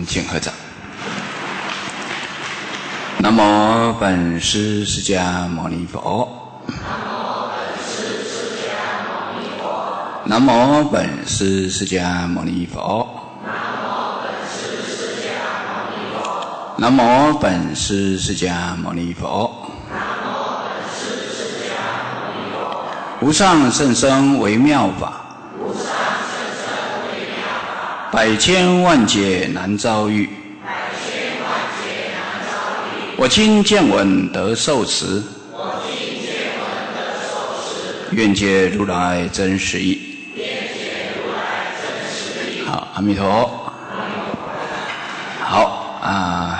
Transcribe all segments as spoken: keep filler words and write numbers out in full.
请合掌。南无本师释迦牟尼佛。南无本师释迦牟尼佛。南无本师释迦牟尼佛。无上甚深微妙法，百千万劫难遭遇。我今见闻得受持，愿解如来真实义。好，阿弥陀佛。好啊，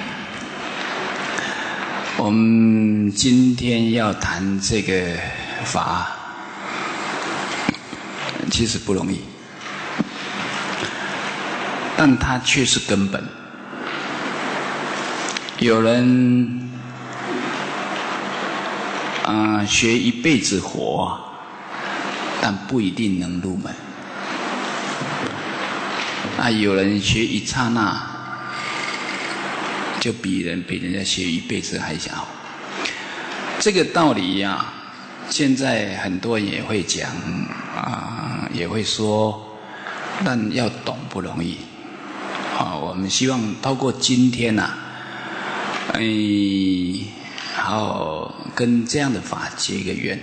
我们今天要谈这个法，其实不容易，但它却是根本。有人啊、呃、学一辈子佛，但不一定能入门。啊，有人学一刹那，就比人比人家学一辈子还想好。这个道理呀、啊，现在很多人也会讲啊、呃，也会说，但要懂不容易。啊，我们希望透过今天呐、啊。哎，好，跟这样的法结一个缘。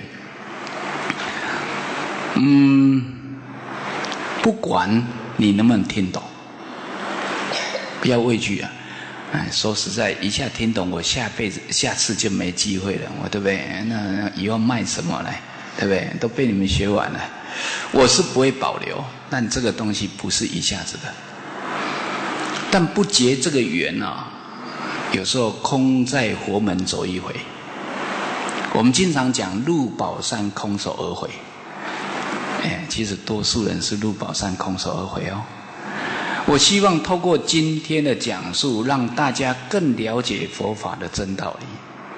嗯，不管你能不能听懂，不要畏惧啊！哎，说实在，一下听懂，我下辈子、下次就没机会了，我对不对？那以后卖什么来？对不对？都被你们学完了，我是不会保留，但这个东西不是一下子的。但不结这个缘啊。有时候空在佛门走一回，我们经常讲入宝山空手而回。哎，其实多数人是入宝山空手而回哦。我希望透过今天的讲述，让大家更了解佛法的真道理，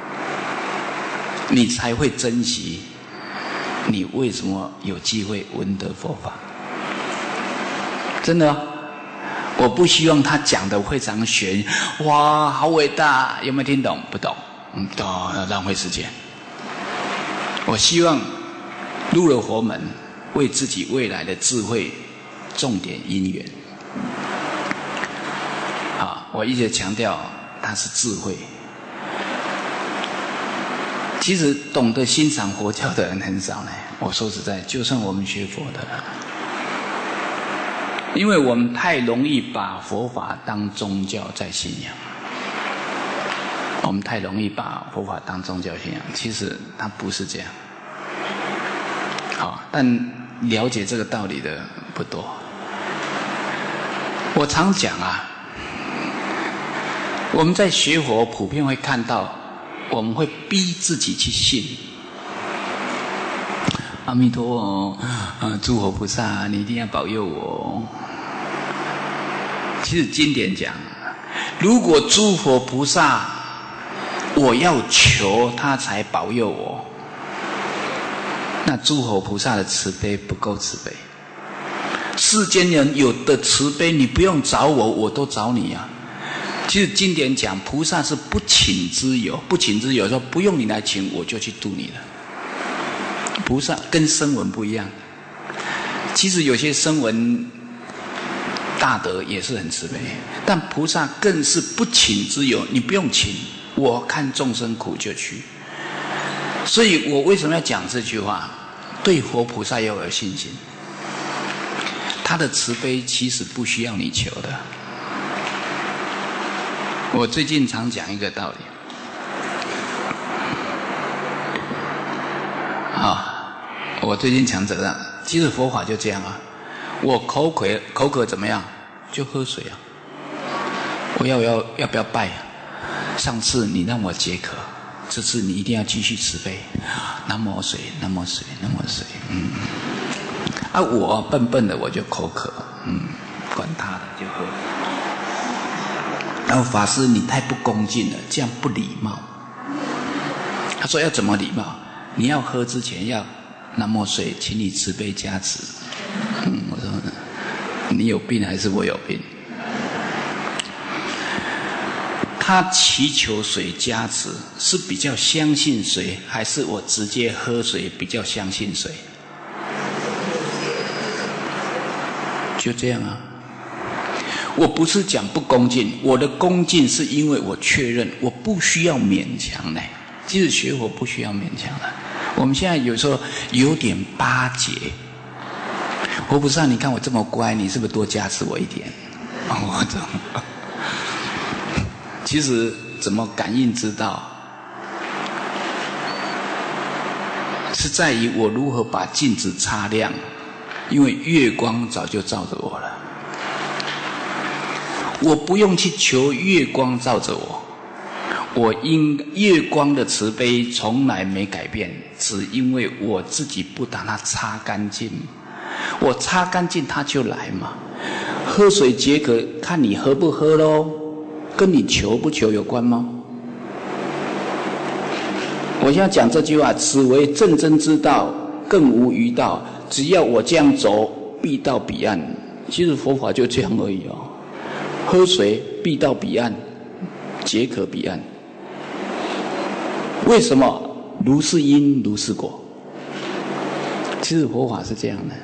你才会珍惜你为什么有机会闻得佛法。真的哦。我不希望他讲的非常玄，哇，好伟大，有没有听懂？不懂，嗯，不懂，浪费时间。我希望入了佛门，为自己未来的智慧种点因缘。好，我一直强调它是智慧。其实懂得欣赏佛教的人很少呢。我说实在，就算我们学佛的人。因为我们太容易把佛法当宗教在信仰，我们太容易把佛法当宗教信仰，其实它不是这样。好，但了解这个道理的不多。我常讲啊，我们在学佛普遍会看到，我们会逼自己去信。阿弥陀佛，啊，诸佛菩萨，你一定要保佑我。其实经典讲，如果诸佛菩萨，我要求他才保佑我，那诸佛菩萨的慈悲不够慈悲。世间人有的慈悲，你不用找我，我都找你啊。其实经典讲，菩萨是不请之有，不请之有说不用你来请，我就去度你了。菩萨跟声闻不一样，其实有些声闻大德也是很慈悲，但菩萨更是不请之有，你不用请，我看众生苦就去。所以我为什么要讲这句话？对佛菩萨要有信心，他的慈悲其实不需要你求的。我最近常讲一个道理，啊，我最近讲这个，其实佛法就这样啊。我口渴，口渴怎么样？就喝水啊。我要要要不要拜啊？上次你让我解渴，这次你一定要继续慈悲。南无水，南无水，南无水。嗯。啊，我笨笨的我就口渴，嗯，管他的就喝。然后法师你太不恭敬了，这样不礼貌。他说要怎么礼貌？你要喝之前要南无水，请你慈悲加持。嗯，我说你有病还是我有病？ 他祈求水加持，是比较相信水，还是我直接喝水比较相信水？就这样啊。我不是讲不恭敬，我的恭敬是因为我确认我不需要勉强的。即使学佛不需要勉强的。我们现在有时候有点巴结，佛菩萨，你看我这么乖，你是不是多加持我一点？我怎么？其实怎么感应知道，是在于我如何把镜子擦亮，因为月光早就照着我了。我不用去求月光照着我，我因月光的慈悲从来没改变，只因为我自己不把它擦干净，我擦干净它就来嘛。喝水解渴，看你喝不喝咯，跟你求不求有关吗？我现在讲这句话，此为正真之道，更无余道。只要我这样走，必到彼岸。其实佛法就这样而已哦。喝水必到彼岸，解渴彼岸。为什么？如是因，如是果。其实佛法是这样的。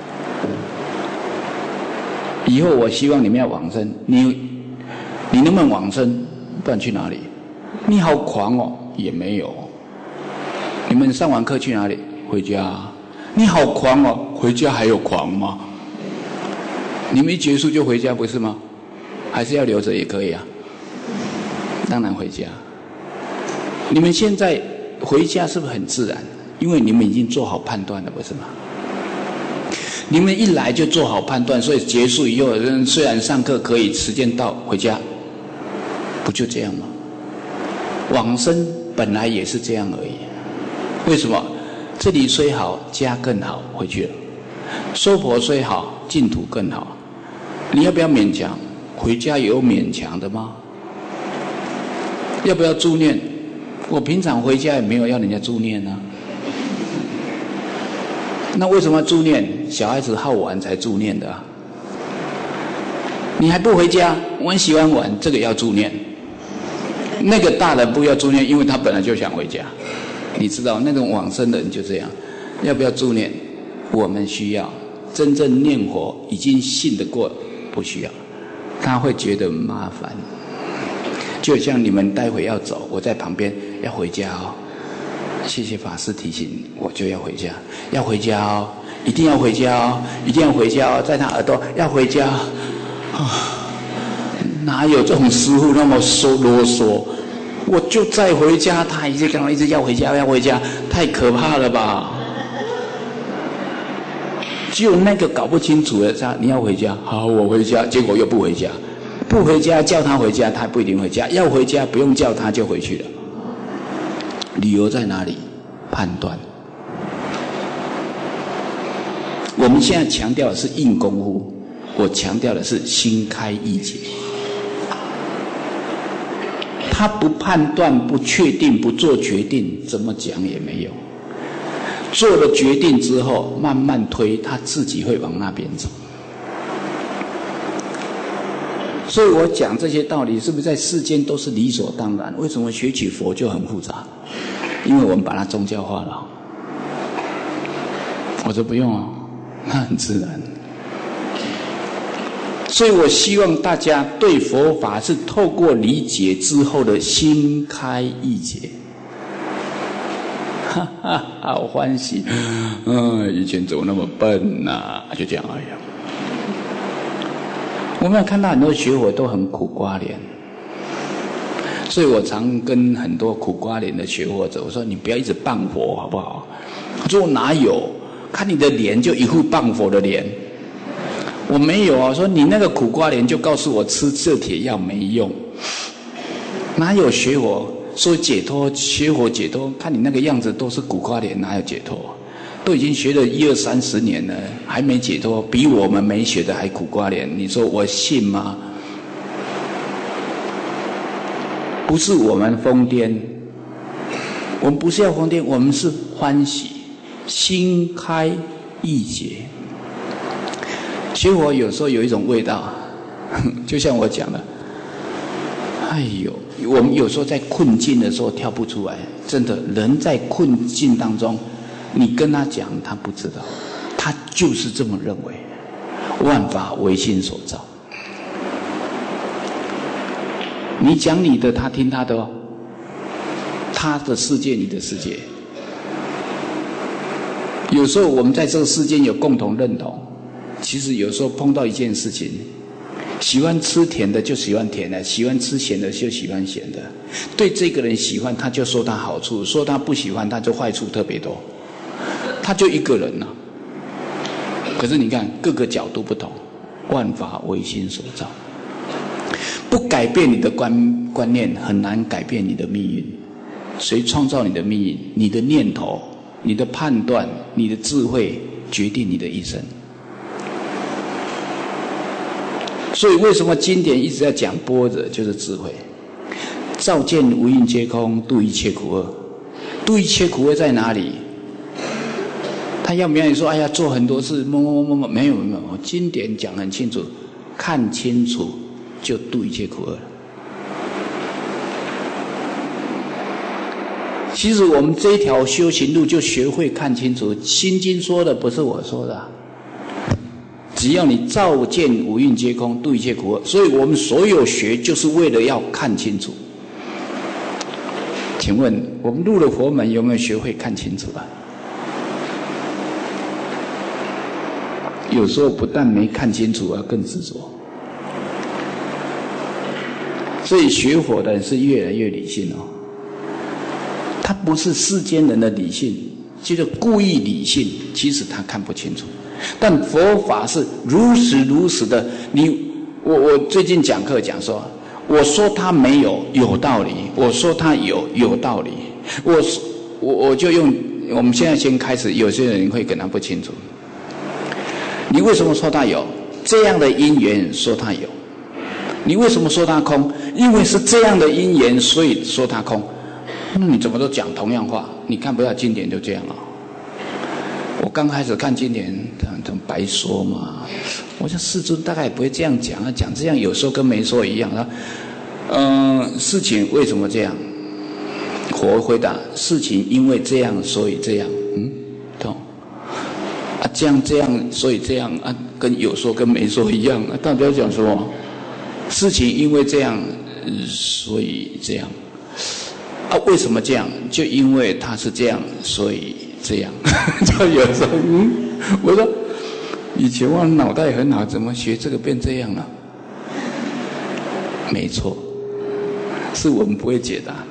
以后我希望你们要往生，你你能不能往生？不然去哪里？你好狂哦，也没有。你们上完课去哪里？回家。你好狂哦，回家还有狂吗？你们一结束就回家不是吗？还是要留着也可以啊。当然回家。你们现在回家是不是很自然？因为你们已经做好判断了，不是吗？你们一来就做好判断，所以结束以后，虽然上课可以，时间到回家，不就这样吗？往生本来也是这样而已。为什么？这里虽好，家更好，回去了。娑婆虽好，净土更好。你要不要勉强？回家有勉强的吗？要不要助念？我平常回家也没有要人家助念啊。那为什么要助念？小孩子好玩才助念的啊。你还不回家？我很喜欢玩，这个要助念。那个大人不要助念，因为他本来就想回家。你知道那种往生的人就这样。要不要助念？我们需要。真正念佛已经信得过，不需要。他会觉得麻烦。就像你们待会要走，我在旁边要回家哦。谢谢法师提醒，我就要回家，要回家哦，一定要回家哦，一定要回家哦，在他耳朵要回家。啊，哪有这种师父那么说啰嗦？我就再回家，他一直跟我一直要回家，要回家，太可怕了吧？只有那个搞不清楚的，他你要回家，好，我回家，结果又不回家，不回家叫他回家，他不一定回家；要回家不用叫他就回去了。理由在哪里？判断。我们现在强调的是硬功夫，我强调的是心开意解。他不判断、不确定、不做决定，怎么讲也没有。做了决定之后，慢慢推，他自己会往那边走。所以我讲这些道理，是不是在世间都是理所当然？为什么学起佛就很复杂？因为我们把它宗教化了。我说不用哦，那很自然。所以我希望大家对佛法是透过理解之后的心开意解。哈哈，好欢喜！嗯，以前怎么那么笨啊？就这样而已。我们看到很多学佛都很苦瓜脸。所以我常跟很多苦瓜脸的学佛者我说：“你不要一直谤佛，好不好？”他说：“我哪有？看你的脸就一副谤佛的脸。”我没有啊，说你那个苦瓜脸就告诉我吃这铁药没用。哪有学佛说解脱？学佛解脱，看你那个样子都是苦瓜脸，哪有解脱？都已经学了一二三十年了，还没解脱，比我们没学的还苦瓜脸。你说我信吗？不是我们疯癫，我们不是要疯癫，我们是欢喜，心开意解。学佛有时候有一种味道，就像我讲的，哎呦， 我们有时候在困境的时候跳不出来，真的，人在困境当中，你跟他讲，他不知道，他就是这么认为。万法唯心所造，你讲你的，他听他的哦，他的世界，你的世界。有时候我们在这个世界有共同认同，其实有时候碰到一件事情，喜欢吃甜的就喜欢甜的，喜欢吃咸的就喜欢咸的。对这个人喜欢，他就说他好处；说他不喜欢，他就坏处特别多。他就一个人啊。可是你看，各个角度不同，万法唯心所造。不改变你的观观念，很难改变你的命运。谁创造你的命运？你的念头、你的判断、你的智慧，决定你的一生。所以为什么经典一直在讲般若，就是智慧。照见无蕴皆空，度一切苦厄。度一切苦厄在哪里？他要不要你说，哎呀，做很多事，么么么么，没有没有，经典讲很清楚，看清楚就度一切苦厄。其实我们这一条修行路就学会看清楚，心经说的不是我说的，只要你照见五蕴皆空，度一切苦厄。所以我们所有学就是为了要看清楚。请问我们入了佛门有没有学会看清楚啊？有时候不但没看清楚啊，更执着。所以学佛的人是越来越理性哦。他不是世间人的理性，就是故意理性，其实他看不清楚。但佛法是如实如实的。你我我最近讲课讲说，我说他没有有道理，我说他有有道理。我我我就用我们现在先开始，有些人会可能不清楚。你为什么说他有这样的因缘？说他有。你为什么说他空？因为是这样的因缘，所以说他空。那你怎么都讲同样话？你看不到经典就这样了。我刚开始看经典，很白说嘛。我想世尊大概也不会这样讲啊，讲这样有时候跟没说一样啊。嗯、呃，事情为什么这样？佛回答：事情因为这样，所以这样。嗯，懂？啊，这样这样，所以这样啊，跟有说跟没说一样啊。大家讲什么？事情因为这样，所以这样。啊，为什么这样？就因为他是这样，所以这样。就有时候，嗯，我说以前我脑袋很好，怎么学这个变这样了？没错，是我们不会解答。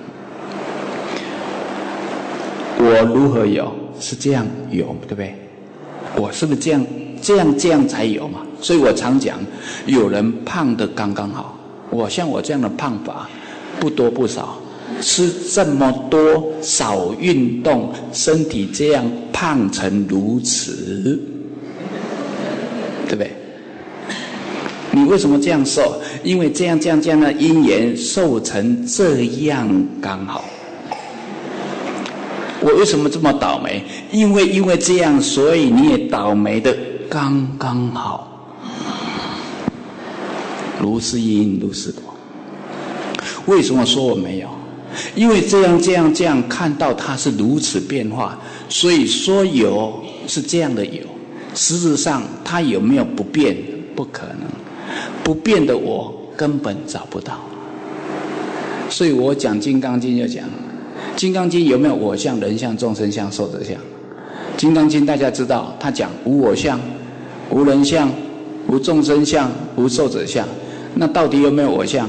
我如何有？是这样有，对不对？我是不是这样这样这样才有嘛？所以我常讲，有人胖得刚刚好。我像我这样的胖法，不多不少。吃这么多，少运动，身体这样胖成如此，对不对？你为什么这样瘦？因为这样这样这样的因缘瘦成这样刚好。我为什么这么倒霉？因为因为这样，所以你也倒霉的刚刚好。如是因，如是果。为什么说我没有？因为这样这样这样看到它是如此变化，所以说有是这样的有。实质上它有没有不变？不可能，不变的我根本找不到。所以我讲《金刚经》就讲，《金刚经》有没有我相、人相、众生相、寿者相？《金刚经》大家知道，它讲无我相、无人相、无众生相、无寿者相。那到底有没有我相？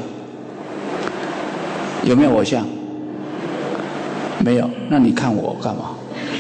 有没有我相？没有。那你看我干嘛？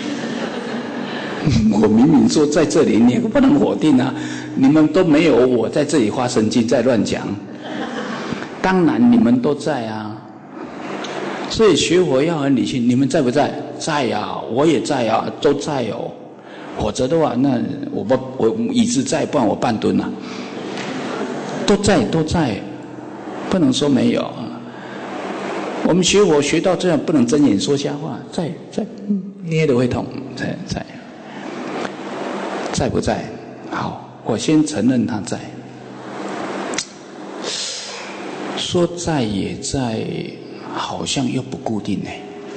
我明明说在这里，你也不能否定啊！你们都没有我在这里发神经，在乱讲。当然你们都在啊。所以学佛要很理性。你们在不在？在啊，我也在啊，都在哦。否则的话，那我不我一直在，不然我半蹲啊。都在，都在，不能说没有。我们学佛学到这样，不能睁眼说瞎话，在在捏得会痛，在在在不在？好，我先承认他在。说在也在， 好像又不固定呢。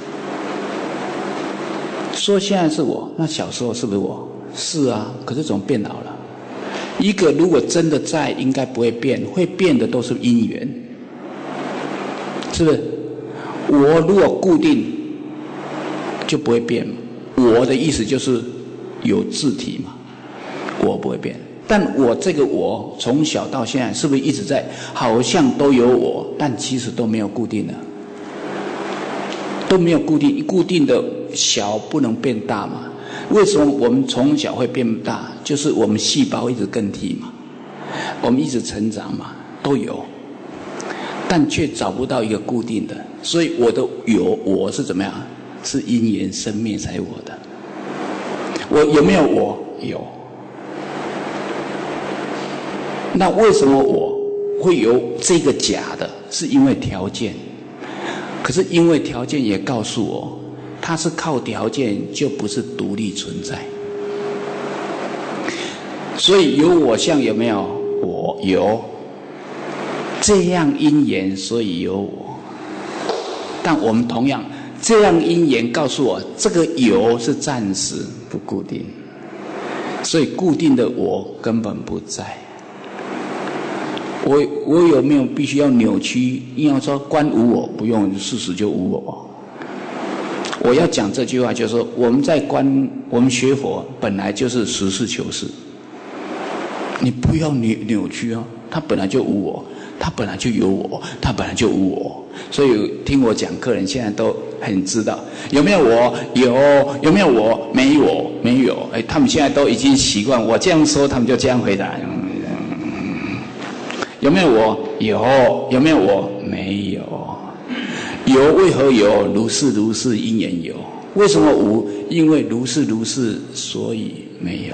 说现在是我，那小时候是不是我？是啊，可是怎么变老了？一个如果真的在，应该不会变，会变的都是因缘，是不是？我如果固定，就不会变嘛。我的意思就是有自体嘛，我不会变。但我这个我从小到现在是不是一直在，好像都有我，但其实都没有固定的，都没有固定，固定的小不能变大嘛。为什么我们从小会变大？就是我们细胞一直更替嘛，我们一直成长嘛，都有，但却找不到一个固定的。所以我的有我是怎么样？是因缘生灭才我的。我有没有我？有。那为什么我会有这个假的？是因为条件。可是因为条件也告诉我，它是靠条件，就不是独立存在。所以有我相有没有？我有。这样因缘，所以有我。但我们同样这样因缘告诉我，这个有是暂时不固定，所以固定的我根本不在。我我有没有必须要扭曲？硬要说观无我，不用，事实就无我。我要讲这句话，就是说我们在观，我们学佛本来就是实事求是，你不要扭扭曲哦，它本来就无我，它本来就有我，它本来就无我。所以听我讲课人现在都很知道有没有我？有。有没有我？没有。没有。哎，他们现在都已经习惯我这样说，他们就这样回答。有没有我？有。有没有我？没有。有为何有？如是如是因缘有。为什么无？因为如是如是，所以没有。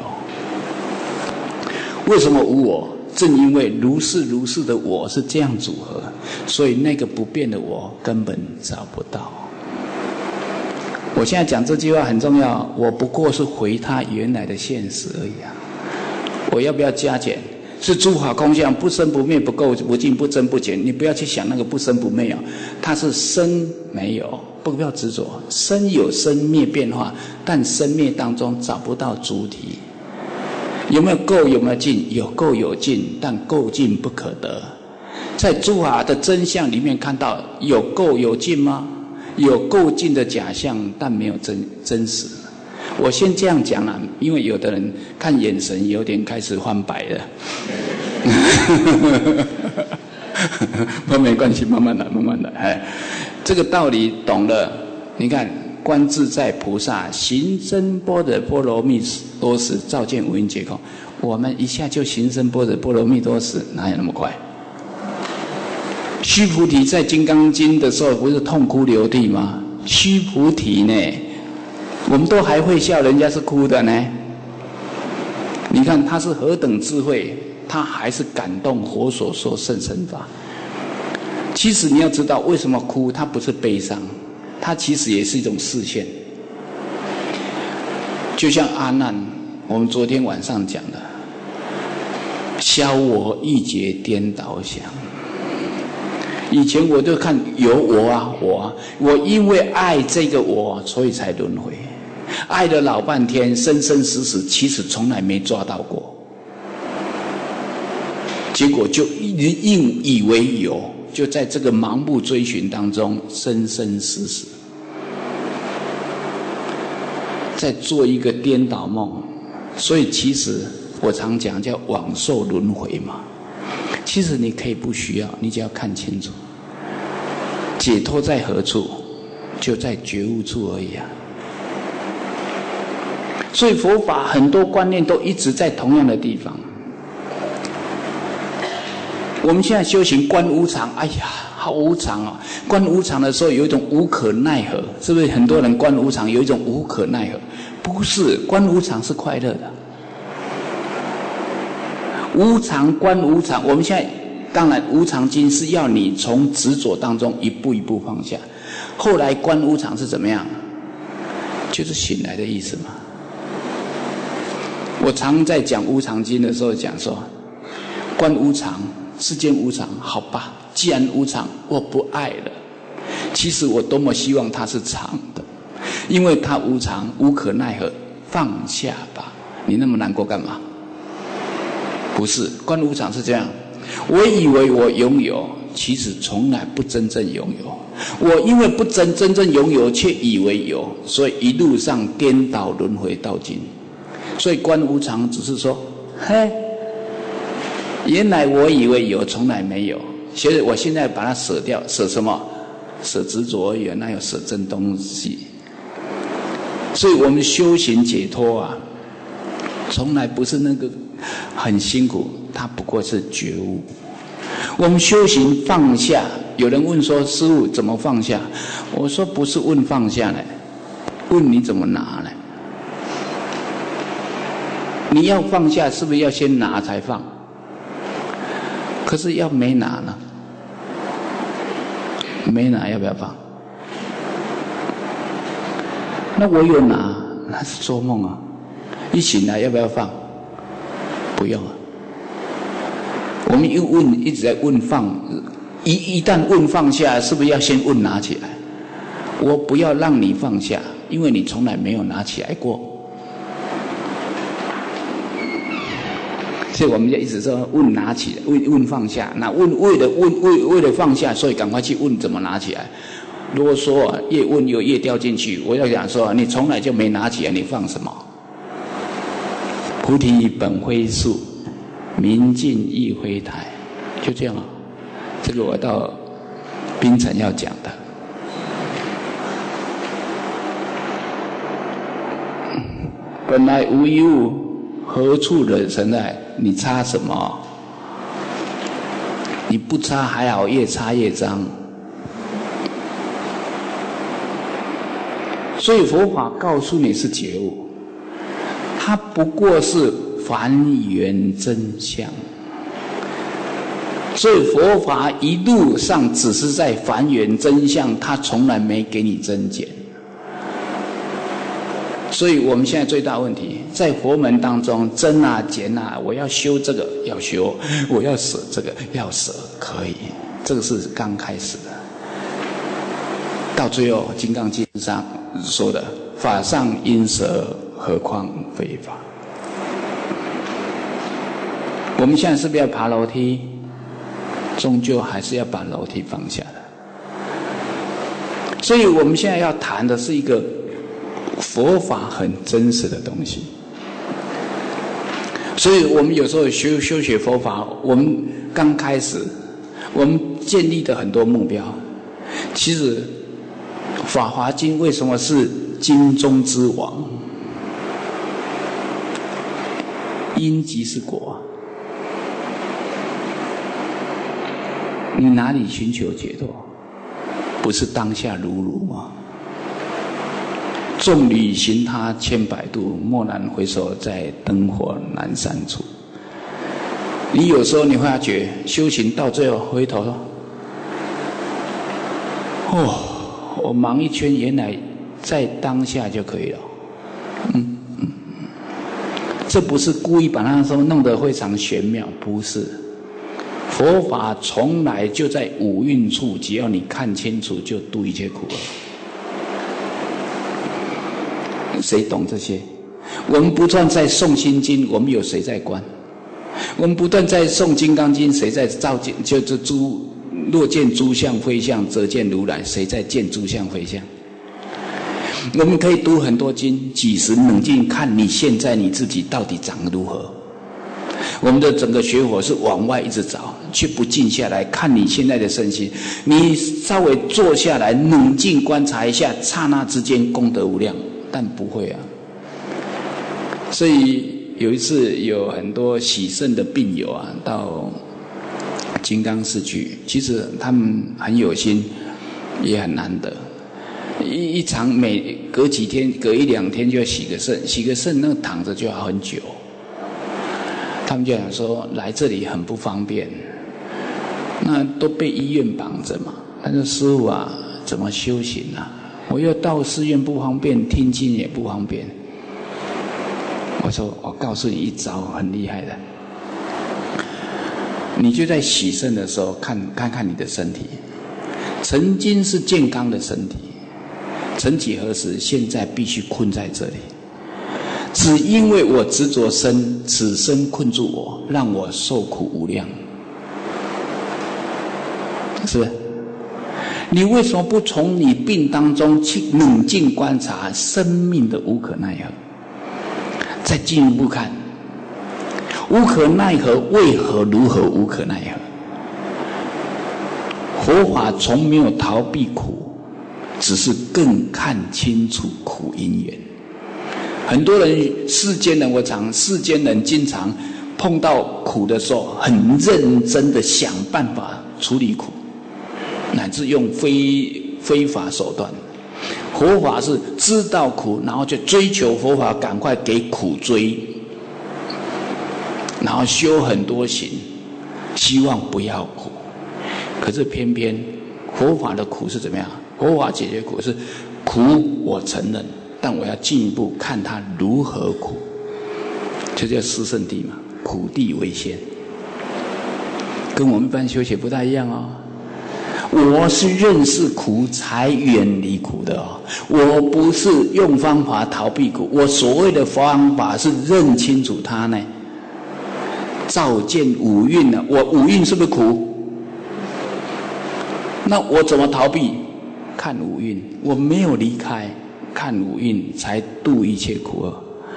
为什么无我？正因为如是如是的我是这样组合，所以那个不变的我根本找不到。我现在讲这句话很重要，我不过是回他原来的现实而已啊。我要不要加减？是诸法空相，不生不灭，不垢不净，不增不减。你不要去想那个不生不灭啊，它是生没有，不要执着。生有生灭变化，但生灭当中找不到主体。有没有垢？有没有净？有垢有净，但垢净不可得。在诸法的真相里面看到有垢有净吗？有垢净的假象，但没有真真实。我先这样讲啊，因为有的人看眼神有点开始翻白了。不没关系，慢慢来，慢慢来。哎，这个道理懂了，你看观自在菩萨行深般若波罗蜜多时，照见五蕴皆空。我们一下就行深般若波罗蜜多时，哪有那么快？须菩提在《金刚经》的时候不是痛哭流涕吗？须菩提呢，我们都还会笑，人家是哭的呢。你看他是何等智慧，他还是感动佛所说甚深法。其实你要知道为什么哭，他不是悲伤，他其实也是一种视线。就像阿难，我们昨天晚上讲的，消我一劫颠倒想。以前我就看有我啊，我啊，我因为爱这个我，所以才轮回，爱了老半天，生生死死，其实从来没抓到过，结果就硬以为有，就在这个盲目追寻当中，生生死死，在做一个颠倒梦。所以其实我常讲叫往受轮回嘛。其实你可以不需要，你只要看清楚，解脱在何处，就在觉悟处而已啊。所以佛法很多观念都一直在同样的地方。我们现在修行观无常，哎呀，好无常哦！观无常的时候有一种无可奈何，是不是？很多人观无常有一种无可奈何，不是，观无常是快乐的。无常观无常，我们现在当然无常经是要你从执着当中一步一步放下。后来观无常是怎么样？就是醒来的意思嘛。我常在讲无常经的时候讲说，观无常，世间无常，好吧，既然无常，我不爱了。 其实我多么希望它是长的，因为它无常，无可奈何，放下吧。你那么难过干嘛？不是，观无常是这样。我以为我拥有，其实从来不真正拥有。我因为不真真正拥有，却以为有，所以一路上颠倒轮回到今。所以观无常只是说，嘿，原来我以为有，从来没有。所以我现在把它舍掉，舍什么？舍执着而已，哪有舍真东西？所以我们修行解脱啊，从来不是那个很辛苦，它不过是觉悟。我们修行放下，有人问说：“师父怎么放下？”我说：“不是问放下呢，问你怎么拿呢？你要放下，是不是要先拿才放？可是要没拿呢？没拿要不要放？那我有拿，那是做梦啊！一醒来要不要放？不用啊。我们又问，一直在问放，一一旦问放下，是不是要先问拿起来？我不要让你放下，因为你从来没有拿起来过。所以我们就一直说问拿起来，问问放下。那问为了问为为了放下，所以赶快去问怎么拿起来。如果说越问又越掉进去，我要讲说你从来就没拿起来，你放什么？菩提本非树，明镜亦非台，就这样啊。这个我到槟城要讲的。本来无一物，何处惹尘埃？你擦什么？你不擦还好，越擦越脏。所以佛法告诉你是觉悟，它不过是还原真相。所以佛法一路上只是在还原真相，它从来没给你增减。所以我们现在最大问题在佛门当中，增啊减啊，我要修这个要修，我要舍这个要舍，可以，这个是刚开始的。到最后《金刚经》上说的“法上应舍，何况非法”。我们现在是不是要爬楼梯？终究还是要把楼梯放下的。所以我们现在要谈的是一个佛法很真实的东西。所以我们有时候修修学佛法，我们刚开始，我们建立的很多目标，其实《法华经》为什么是经中之王？因即是果。你哪里寻求解脱？不是当下如如吗？众里寻他千百度，蓦然回首，在灯火阑珊处。你有时候你会发觉，修行到最后回头说：“哦，我忙一圈，原来在当下就可以了。”嗯嗯，这不是故意把它说弄得非常玄妙，不是。佛法从来就在五蕴处，只要你看清楚，就度一切苦了。谁懂这些？我们不断在诵心经，我们有谁在观？我们不断在诵金刚经，谁在照见？就是诸若见诸相非相，则见如来。谁在见诸相非相？我们可以读很多经，几时冷静看你现在你自己到底长得如何？我们的整个学佛是往外一直找，却不静下来看你现在的身心。你稍微坐下来冷静观察一下，刹那之间功德无量，但不会啊。所以有一次有很多喜肾的病友啊，到金刚寺去，其实他们很有心，也很难得。一一场每隔几天、隔一两天就要洗个肾，洗个肾那个躺着就要很久。他们就想说来这里很不方便，那都被医院绑着嘛。他说：“师父啊，怎么修行啊？我要到寺院不方便，听经也不方便。”我说：“我告诉你一招很厉害的，你就在洗肾的时候看看看你的身体， 曾经是健康的身体，曾几何时，现在必须困在这里。只因为我执着身，此身困住我，让我受苦无量。是不是？你为什么不从你病当中去冷静观察生命的无可奈何？再进一步看，无可奈何为何如何无可奈何？佛法从没有逃避苦，只是更看清楚苦因缘。很多人，世间人，我常世间人经常碰到苦的时候，很认真的想办法处理苦，乃至用非非法手段。佛法是知道苦，然后就追求佛法，赶快给苦追，然后修很多行，希望不要苦。可是偏偏佛法的苦是怎么样？佛法解决苦是苦，我承认。但我要进一步看他如何苦，就叫四圣谛嘛，苦谛为先，跟我们一般修学不太一样哦。我是认识苦才远离苦的哦，我不是用方法逃避苦，我所谓的方法是认清楚它呢。照见五蕴呢，我五蕴是不是苦？那我怎么逃避？看五蕴，我没有离开。看五蕴才度一切苦厄。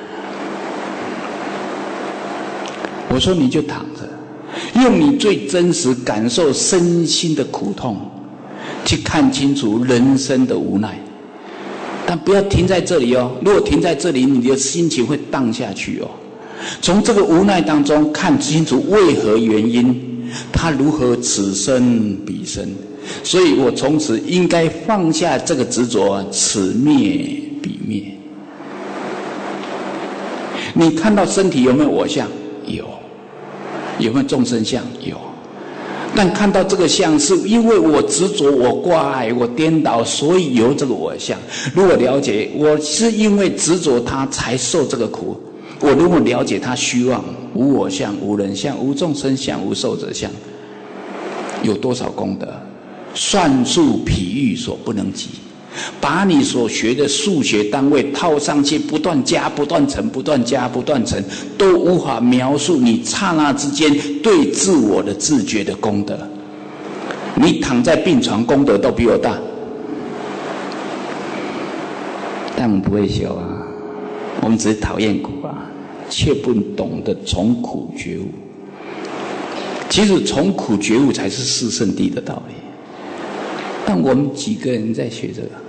我说你就躺着，用你最真实感受身心的苦痛，去看清楚人生的无奈。但不要停在这里哦，如果停在这里，你的心情会荡下去哦。从这个无奈当中看清楚为何原因，他如何此生彼生。所以我从此应该放下这个执着，此灭彼灭。你看到身体有没有我相？有。有没有众生相？有。但看到这个相，是因为我执着，我挂碍，我颠倒，所以有这个我相。如果了解我是因为执着它才受这个苦，我如果了解它虚妄，无我相、无人相、无众生相、无寿者相，有多少功德？算术譬喻所不能及，把你所学的数学单位套上去，不断加、不断乘、不断加、不断乘，都无法描述你刹那之间对自我的自觉的功德。你躺在病床，功德都比我大，但我们不会修啊，我们只是讨厌苦啊，却不懂得从苦觉悟。其实从苦觉悟才是四圣谛的道理。但我们几个人在学这个？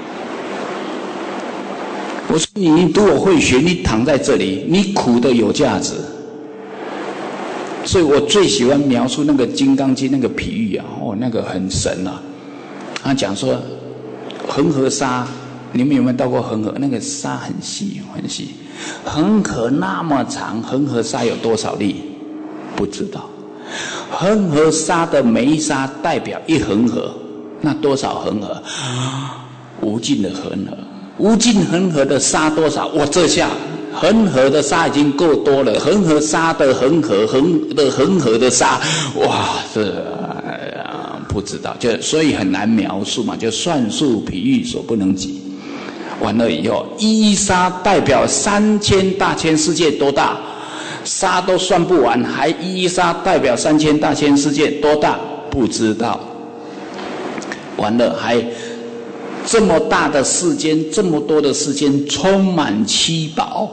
我说你如果会学，你躺在这里，你苦的有价值。所以我最喜欢描述那个《金刚经》那个譬喻啊，哦，那个很神啊。他讲说，恒河沙，你们有没有到过恒河？那个沙很细很细，恒河那么长，恒河沙有多少粒？不知道。恒河沙的每一沙代表一恒河。那多少恒河？无尽的恒河，无尽恒河的沙多少？我这下恒河的沙已经够多了，恒河沙的恒河，恒的恒河的沙，哇，这、呃、不知道，就所以很难描述嘛，就算术譬喻所不能及。完了以后，一沙代表三千大千世界多大？沙都算不完，还一沙代表三千大千世界多大？不知道。完了，还这么大的世间，这么多的世间，充满七宝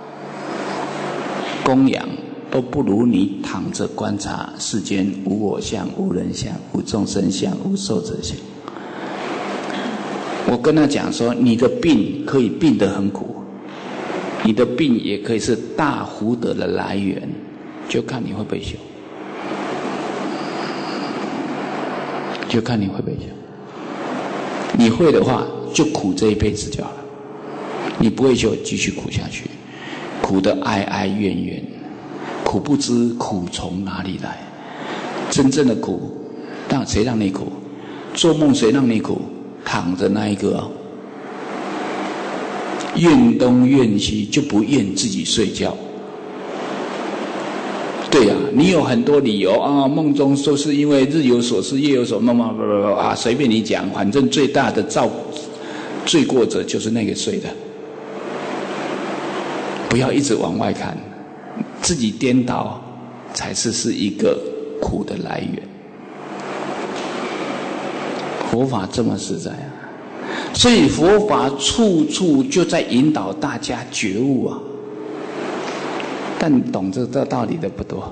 供养，都不如你躺着观察世间无我相、无人相、无众生相、无寿者相。我跟他讲说，你的病可以病得很苦，你的病也可以是大福德的来源，就看你会不会修，就看你会不会修。你会的话，就苦这一辈子就好了；你不会就继续苦下去，苦的哀哀怨怨，苦不知苦从哪里来。真正的苦，让谁让你苦？做梦谁让你苦？躺着那一个、哦，怨东怨西，就不愿自己睡觉。 对呀、啊，你有很多理由啊，梦中说是因为日有所思夜有所梦嘛，啊，随便你讲，反正最大的造罪过者就是那个睡的。不要一直往外看，自己颠倒才是是一个苦的来源。佛法这么实在啊，所以佛法处处就在引导大家觉悟啊。但懂这这道理的不多。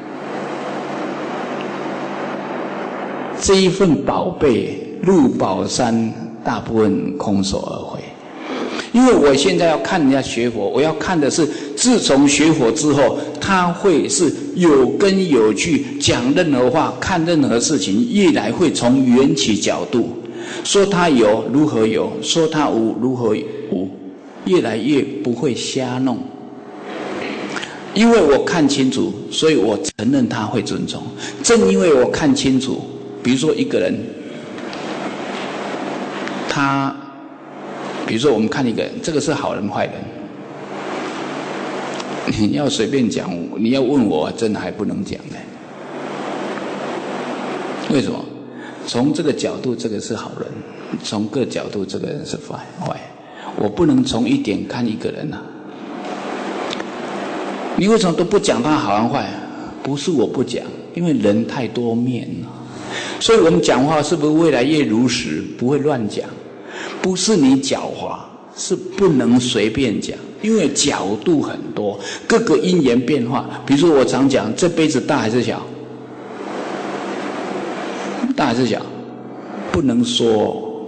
这一份宝贝入宝山，大部分空手而回。因为我现在要看人家学佛，我要看的是自从学佛之后，他会是有根有据，讲任何话，看任何事情，越来会从缘起角度说他有如何有，说他无如何无，越来越不会瞎弄。因为我看清楚，所以我承认他会尊重。正因为我看清楚，比如说一个人，他，比如说我们看一个人，这个是好人坏人，你要随便讲，你要问我，真的还不能讲呢。为什么？从这个角度，这个是好人；从各角度，这个人是坏坏。我不能从一点看一个人啊。你为什么都不讲他好和坏？不是我不讲，因为人太多面了，所以我们讲话是不是越来越如实，不会乱讲？不是你狡猾，是不能随便讲，因为角度很多，各个因缘变化。比如说我常讲，这杯子大还是小？大还是小？不能说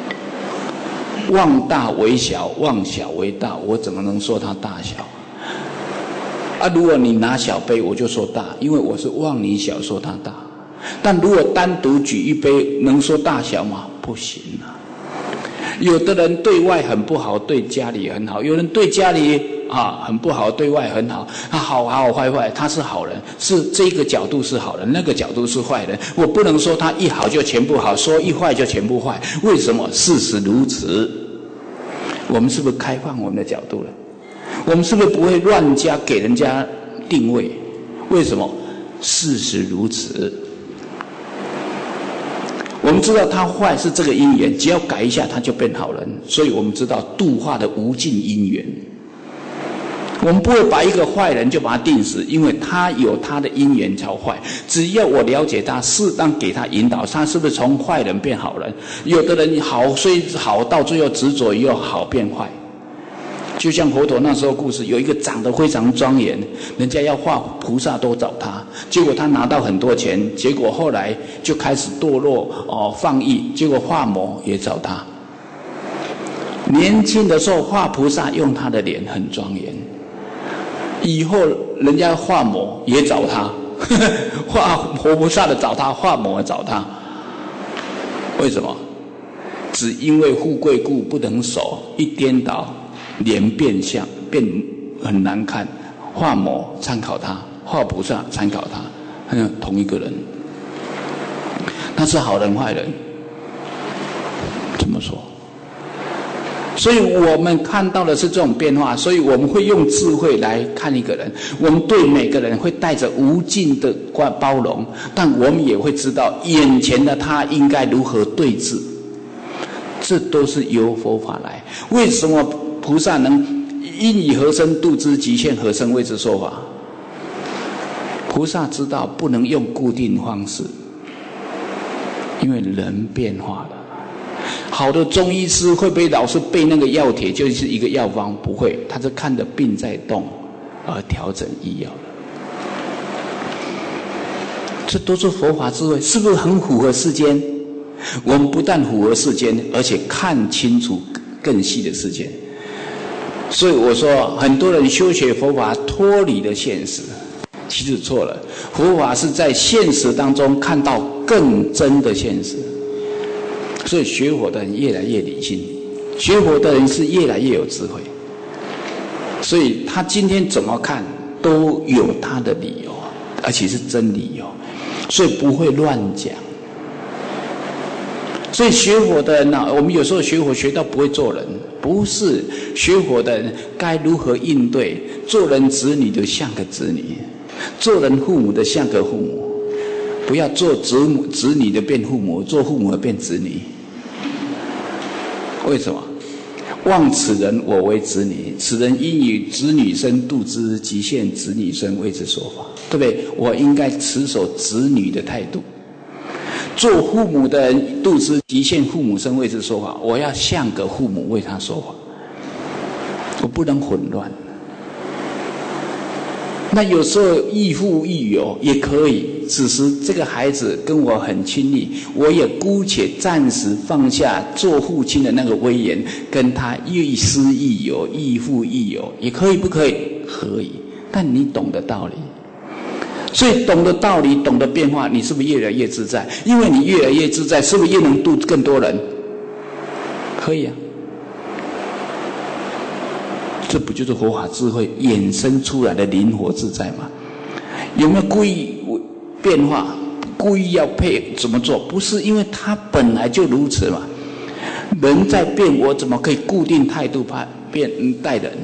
望大为小，望小为大，我怎么能说它大小？啊，如果你拿小杯，我就说大，因为我是望你小，说它大。但如果单独举一杯，能说大小吗？不行啊。有的人对外很不好，对家里很好；有人对家里啊很不好，对外很好。他好好坏坏，他是好人，是这个角度是好人，那个角度是坏人。我不能说他一好就全部好，说一坏就全部坏。为什么？事实如此。我们是不是开放我们的角度了？我们是不是不会乱加给人家定位？为什么？事实如此。我们知道他坏是这个因缘，只要改一下他就变好人，所以我们知道度化的无尽因缘。我们不会把一个坏人就把他定死，因为他有他的因缘才坏。只要我了解他，适当给他引导，他是不是从坏人变好人？有的人好虽好，到最后执着又好变坏。就像佛陀那时候故事，有一个长得非常庄严，人家要画菩萨都找他，结果他拿到很多钱，结果后来就开始堕落哦放逸，结果画魔也找他。年轻的时候画菩萨用他的脸很庄严，以后人家画魔也找他，画活菩萨的找他，画魔找他。为什么？只因为富贵故不能守，一颠倒脸变相，变很难看。画魔参考他，画菩萨参考他，嗯，同一个人。他是好人坏人？怎么说？所以我们看到的是这种变化，所以我们会用智慧来看一个人。我们对每个人会带着无尽的包容，但我们也会知道眼前的他应该如何对治。这都是由佛法来。为什么菩萨能因以何身度之，极限何身为之说法？菩萨知道不能用固定方式，因为人变化了。好的中医师会不会老是背那个药帖就是一个药方？不会，他是看着病在动而调整医药的。这都是佛法智慧，是不是很符合世间？我们不但符合世间，而且看清楚更细的世间。所以我说，很多人修学佛法脱离了现实，其实错了。佛法是在现实当中看到更真的现实。所以学佛的人越来越理性，学佛的人是越来越有智慧。所以他今天怎么看都有他的理由，而且是真理由，所以不会乱讲。所以学佛的人呢、啊，我们有时候学佛学到不会做人，不是学佛的人该如何应对？做人子女就像个子女， 做人父母的像个父母，不要做子母子女的变父母，做父母的变子女。为什么？望此人我为子女，此人因以子女身度之，即现子女身为之说法，对不对？我应该持守子女的态度。做父母的人度之，即现父母身为之说法，我要像个父母为他说法，我不能混乱。那有时候亦父亦友也可以，此时这个孩子跟我很亲密，我也姑且暂时放下做父亲的那个威严，跟他亦师亦友，亦父亦友，也可以，不可以？可以。但你懂得道理，所以懂得道理，懂得变化，你是不是越来越自在？因为你越来越自在，是不是越能度更多人？可以啊。这不就是佛法智慧衍生出来的灵活自在吗？有没有故意变化，故意要配怎么做？不是，因为它本来就如此嘛。人在变，我怎么可以固定态度变待人？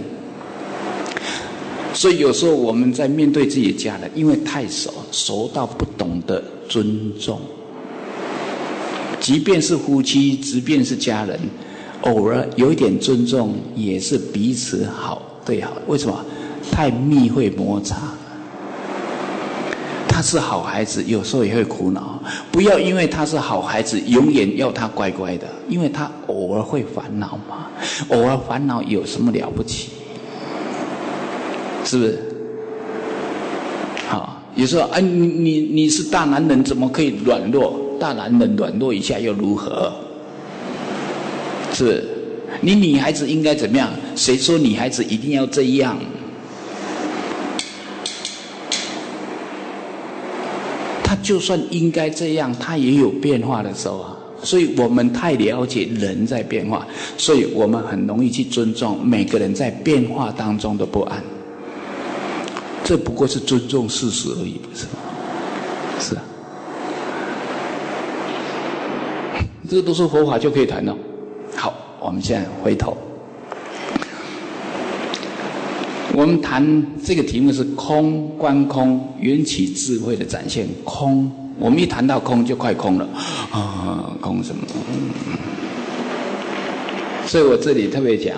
所以有时候我们在面对自己的家人，因为太熟，熟到不懂得尊重。即便是夫妻，即便是家人，偶尔有一点尊重也是彼此好对好。为什么？太密会摩擦。他是好孩子，有时候也会苦恼。不要因为他是好孩子，永远要他乖乖的，因为他偶尔会烦恼嘛。偶尔烦恼有什么了不起？是不是？好，有时候啊，你你你是大男人，怎么可以软弱？大男人软弱一下又如何？是不是？你女孩子应该怎么样？谁说女孩子一定要这样？她就算应该这样，她也有变化的时候啊。所以我们太了解人在变化，所以我们很容易去尊重每个人在变化当中的不安。这不过是尊重事实而已，不是吗？是啊，这都是佛法就可以谈了。好，我们现在回头，我们谈这个题目是空观空，缘起智慧的展现。空，我们一谈到空就快空了啊，空什么？嗯、所以我这里特别讲，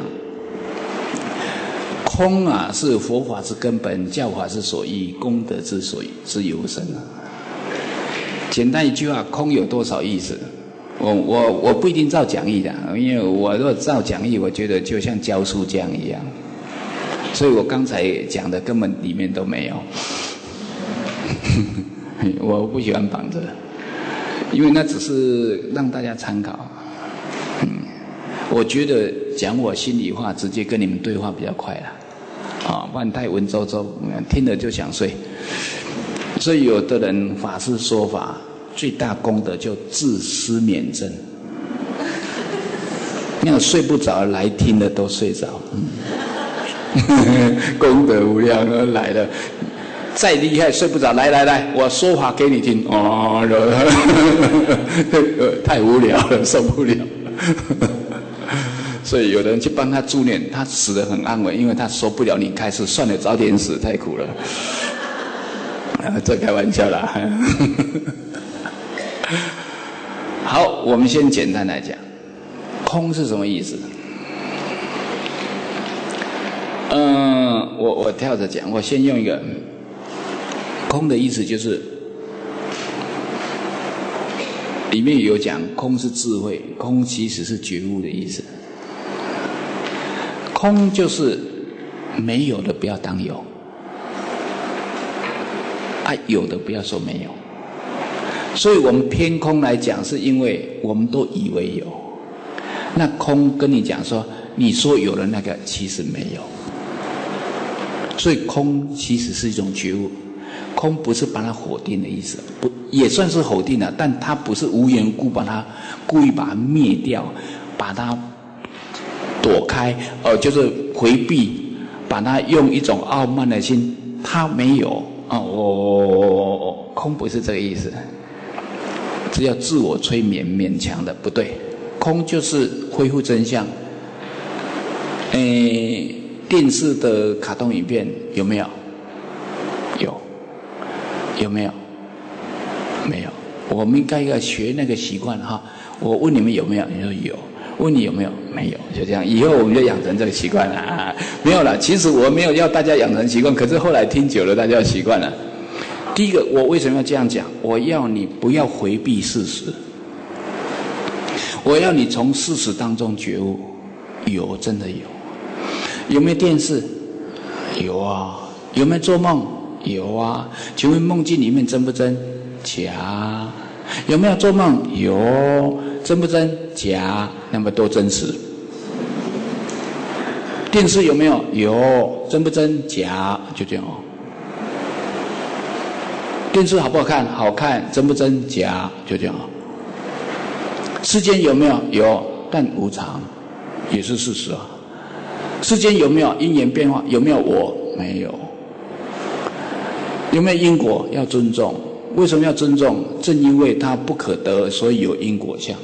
空啊是佛法之根本，教法之所依，功德之所以之由生啊。简单一句话，空有多少意思？我我我不一定照讲义的，因为我如果照讲义，我觉得就像教书匠一样，所以我刚才讲的根本里面都没有。我不喜欢绑着，因为那只是让大家参考。嗯，我觉得讲我心里话，直接跟你们对话比较快啦。啊，不然太文绉绉，听了就想睡。所以有的人法师说法，最大功德就治失眠症。那种睡不着来听的都睡着，嗯、功德无量而来了。再厉害睡不着，来来来，我说法给你听。哦，太无聊了，受不了。所以有人去帮他助念，他死得很安稳，因为他受不了你开示，算了，早点死，太苦了。啊，这开玩笑啦。好，我们先简单来讲，空是什么意思？嗯、呃，我我跳着讲，我先用一个空的意思，就是里面有讲空是智慧，空其实是觉悟的意思。空就是没有的不要当有，啊有的不要说没有。所以我们偏空来讲，是因为我们都以为有。那空跟你讲说，你说有的那个其实没有。所以空其实是一种觉悟，空不是把它否定的意思，不也算是否定的，但它不是无缘故把它故意把它灭掉，把它躲开，呃，就是回避，把它用一种傲慢的心，它没有啊，我空不是这个意思。只要自我催眠勉强的不对，空就是恢复真相。诶，电视的卡通影片有没有？有， 有没有？没有。我们应该要学那个习惯哈。我问你们有没有？你说有。问你有没有？没有。就这样，以后我们就养成这个习惯了啊。没有了。其实我没有要大家养成习惯，可是后来听久了，大家习惯了。第一个，我为什么要这样讲？我要你不要回避事实，我要你从事实当中觉悟。有，真的有。有没有电视？有啊。有没有做梦？有啊。请问梦境里面真不真？假。有没有做梦？有。真不真？假。那么多真实。电视有没有？有。真不真？假。就这样哦。电视好不好看？好看。真不真？假。就这样哦。世间有没有？有。但无常，也是事实啊。世间有没有因缘变化？有没有我？没有。有没有因果？要尊重。为什么要尊重？正因为它不可得，所以有因果相。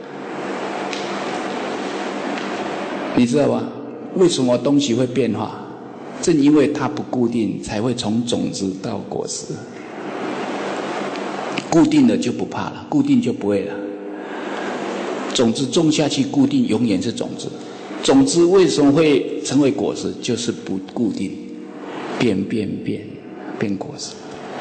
你知道吧？为什么东西会变化？正因为它不固定，才会从种子到果实。固定了就不怕了，固定就不会了。种子种下去，固定永远是种子。种子为什么会成为果实？就是不固定，变变变，变果实。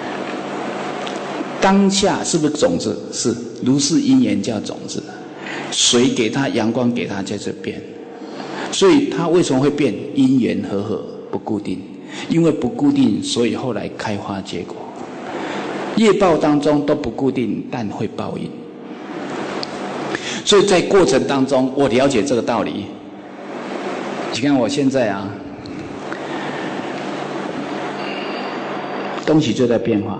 当下是不是种子？是，如是因缘叫种子。水给它，阳光给它，在这变。所以它为什么会变？因缘和合，不固定。因为不固定，所以后来开花结果。业报当中都不固定，但会报应。所以在过程当中，我了解这个道理。你看我现在啊，东西就在变化。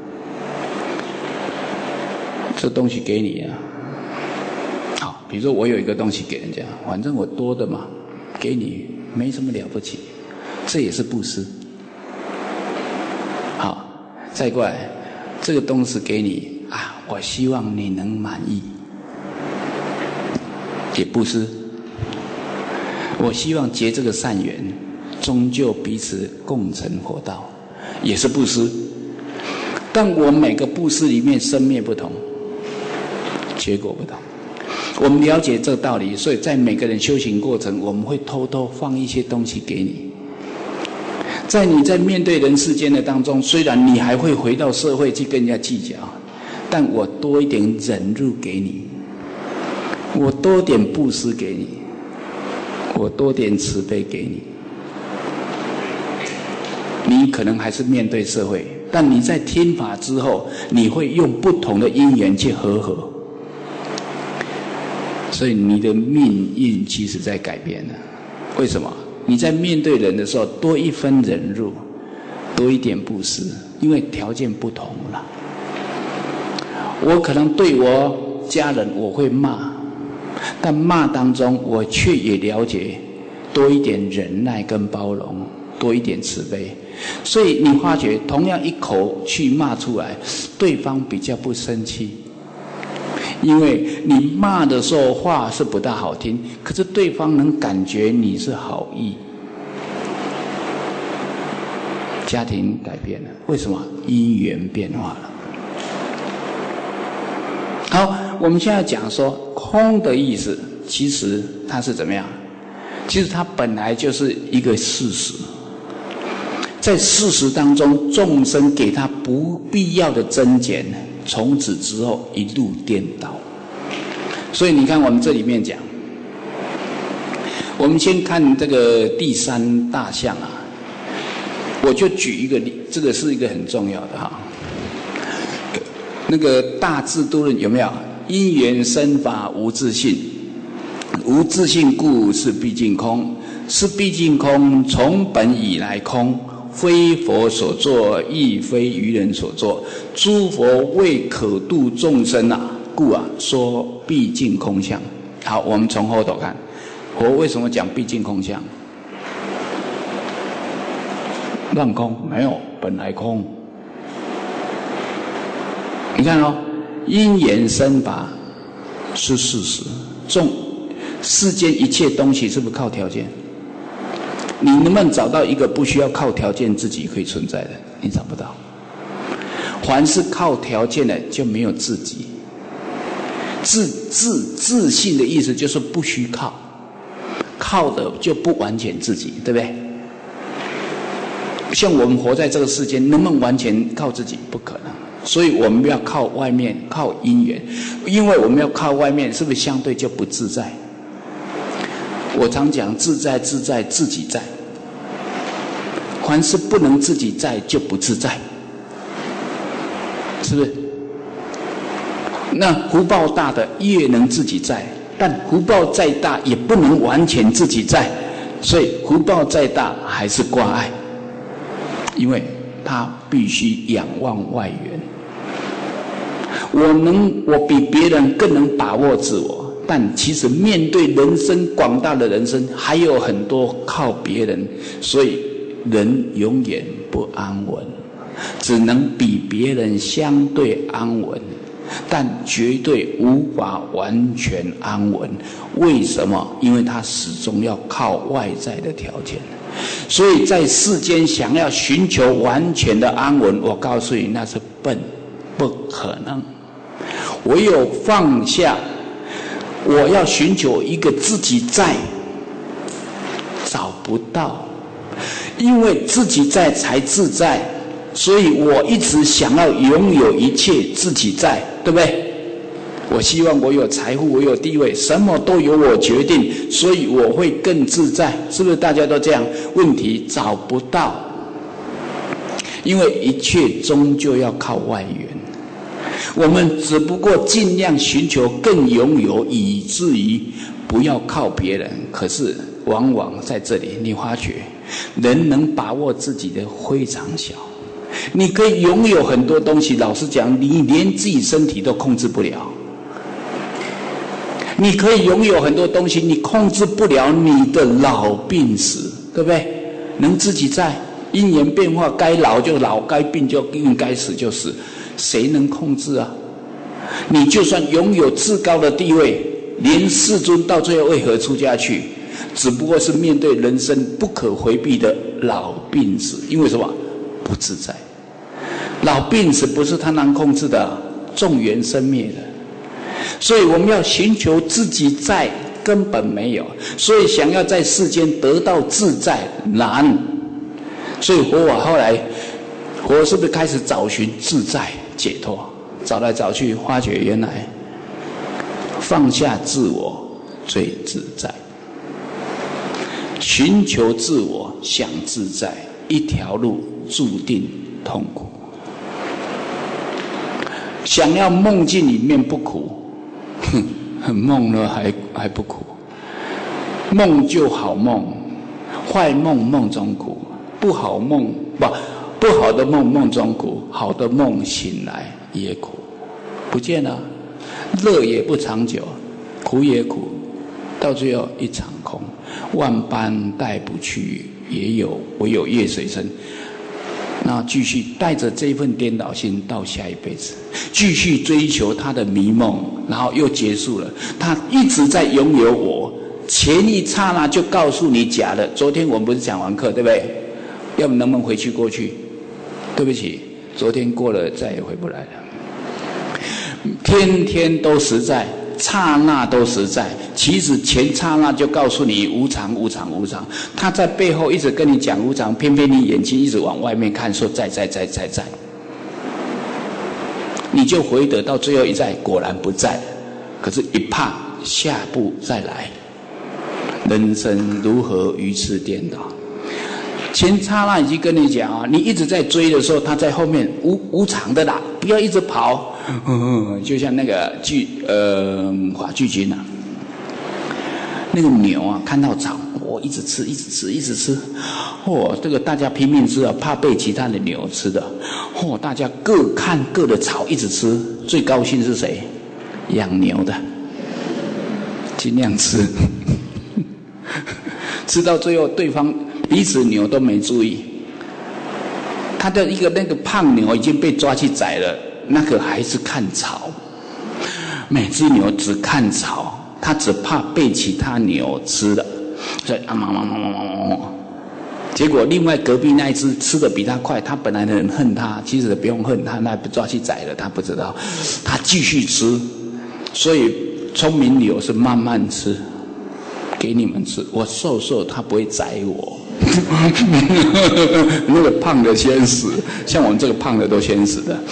这东西给你啊，好，比如说我有一个东西给人家，反正我多的嘛，给你没什么了不起，这也是布施。好，再过来，这个东西给你啊，我希望你能满意，也布施。我希望结这个善缘，终究彼此共成佛道，也是布施。但我每个布施里面生灭不同，结果不同。我们了解这个道理，所以在每个人修行过程，我们会偷偷放一些东西给你。在你在面对人世间的当中，虽然你还会回到社会去跟人家计较，但我多一点忍辱给你，我多点布施给你，我多点慈悲给你。你可能还是面对社会，但你在听法之后，你会用不同的因缘去和合，所以你的命运其实在改变了。为什么？你在面对人的时候，多一分忍辱，多一点布施，因为条件不同了。我可能对我家人我会骂，但骂当中我却也了解，多一点忍耐跟包容，多一点慈悲。所以你发觉，同样一口去骂出来，对方比较不生气，因为你骂的时候话是不大好听，可是对方能感觉你是好意。家庭改变了，为什么？因缘变化了。好，我们现在讲说空的意思，其实它是怎么样？其实它本来就是一个事实。在事实当中，众生给他不必要的增减，从此之后一路颠倒。所以你看我们这里面讲，我们先看这个第三大项啊，我就举一个例，这个是一个很重要的哈。那个大智度论有没有？因缘生法无自性，无自性故是毕竟空，是毕竟空，从本以来空。非佛所作，亦非愚人所作。诸佛为可度众生啊，故啊说毕竟空相。好，我们从后头看，佛为什么讲毕竟空相？乱空没有，本来空。你看哦，因缘生法是事实，众世间一切东西是不是靠条件？你能不能找到一个不需要靠条件自己可以存在的？你找不到。 凡是靠条件的就没有自己。自自自信的意思就是不需靠，靠的就不完全自己，对不对？像我们活在这个世间，能不能完全靠自己？不可能。所以我们要靠外面，靠因缘。因为我们要靠外面，是不是相对就不自在？我常讲自在自在自己在，凡是不能自己在就不自在，是不是？那福报大的越能自己在，但福报再大也不能完全自己在，所以福报再大还是挂碍，因为他必须仰望外缘。我能，我比别人更能把握自我，但其实面对人生广大的人生，还有很多靠别人，所以人永远不安稳，只能比别人相对安稳，但绝对无法完全安稳。为什么？因为他始终要靠外在的条件。所以在世间想要寻求完全的安稳，我告诉你那是笨，不可能。唯有放下，我要寻求一个自己在，找不到，因为自己在才自在，所以我一直想要拥有一切自己在，对不对？我希望我有财富，我有地位，什么都由我决定，所以我会更自在，是不是大家都这样？问题找不到，因为一切终究要靠外缘，我们只不过尽量寻求更拥有，以至于不要靠别人。可是往往在这里你发觉人能把握自己的非常小，你可以拥有很多东西，老实讲你连自己身体都控制不了。你可以拥有很多东西，你控制不了你的老病死，对不对？能自己在，因缘变化，该老就老，该病就病，该死就死，谁能控制啊？你就算拥有至高的地位，连世尊到最后为何出家去？只不过是面对人生不可回避的老病死，因为什么？不自在。老病死不是他能控制的，众缘生灭的。所以我们要寻求自己在，根本没有。所以想要在世间得到自在难。所以佛法后来，佛是不是开始找寻自在解脱？找来找去，发觉原来放下自我最自在。寻求自我，想自在，一条路注定痛苦。想要梦境里面不苦，哼，梦了还还不苦。梦就好梦，坏梦梦中苦，不好梦不不好的梦梦中苦，好的梦醒来也苦，不见了。乐也不长久，苦也苦，到最后一场空。万般带不去，也有唯有业随身。那继续带着这份颠倒心到下一辈子，继续追求他的迷梦，然后又结束了。他一直在拥有我，前一刹那就告诉你假的。昨天我们不是讲完课，对不对？要不能不能回去过去？对不起，昨天过了再也回不来了。天天都实在，刹那都实在，其实前刹那就告诉你无常无常无常，他在背后一直跟你讲无常，偏偏你眼睛一直往外面看，说在在在在在，你就回得到最后一在，果然不在。可是一怕下步再来，人生如何鱼翅颠倒？前刹那已经跟你讲啊，你一直在追的时候，他在后面无无常的啦，不要一直跑。就像那个巨呃华巨君啊，那个牛啊，看到草，我、哦、一直吃，一直吃，一直吃，哦，这个大家拼命吃啊，怕被其他的牛吃的，哦，大家各看各的草，一直吃，最高兴是谁？养牛的，尽量吃，吃到最后，对方彼此牛都没注意，他的一个那个胖牛已经被抓去宰了。那个还是看草，每只牛只看草，它只怕被其他牛吃了，所以啊嘛嘛嘛嘛嘛嘛， 结果另外隔壁那一只吃的比他快，他本来很恨他，其实不用恨他，那不抓去宰了，他不知道，他继续吃。所以聪明牛是慢慢吃，给你们吃。我瘦瘦，他不会宰我。那个胖的先死，像我们这个胖的都先死的。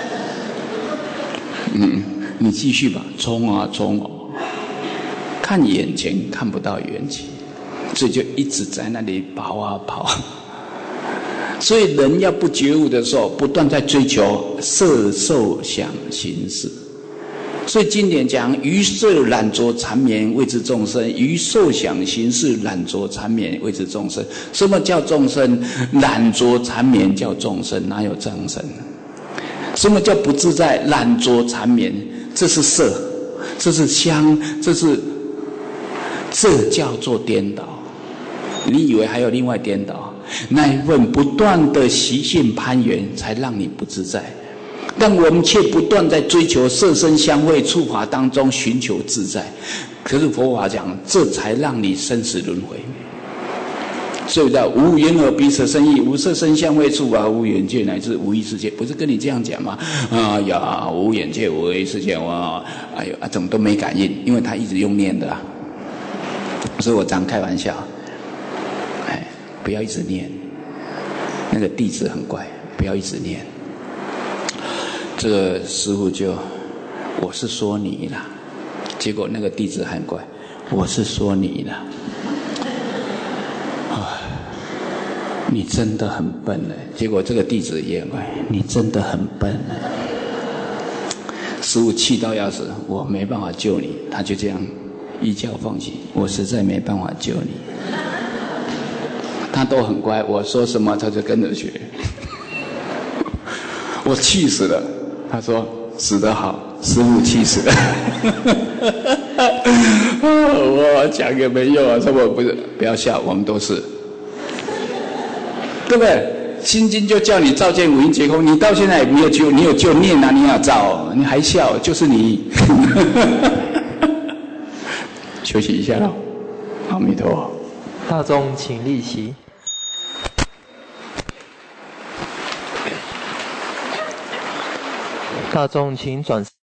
嗯，你继续吧，冲啊冲啊！看眼前看不到缘起，所以就一直在那里跑啊跑。所以人要不觉悟的时候，不断在追求色受想行识。所以经典讲于色染着缠绵谓之众生，于受想行识染着缠绵谓之众生。什么叫众生？染着缠绵叫众生，哪有众生？什么叫不自在？染着缠绵，这是色，这是香，这是这叫做颠倒。你以为还有另外颠倒？那一份不断的习性攀缘，才让你不自在。但我们却不断在追求色身香味触法当中寻求自在，可是佛法讲，这才让你生死轮回。所以叫无眼耳鼻舌身意，无色声香味触法，无眼界乃至无意识界，不是跟你这样讲吗？啊呀，无眼界无意识界，哇，哎呦啊，怎么都没感应？因为他一直用念的啊。所以我常开玩笑，哎，不要一直念。那个弟子很怪，不要一直念。这个师父就，我是说你啦，结果那个弟子很怪，我是说你啦，啊，你真的很笨嘞。结果这个弟子也很怪，你真的很笨嘞。师父气到要死，我没办法救你，他就这样一觉放弃，我实在没办法救你。他都很乖，我说什么他就跟着学，我气死了。他说死得好，师父气死了。我讲也没用啊，说我不是，不要笑，我们都是，对不对？心经就叫你照见五蕴皆空，你到现在也没有救，你有救念啊，你要照，你还笑，就是你。休息一下咯，阿弥陀佛。 大众请立席。大众请转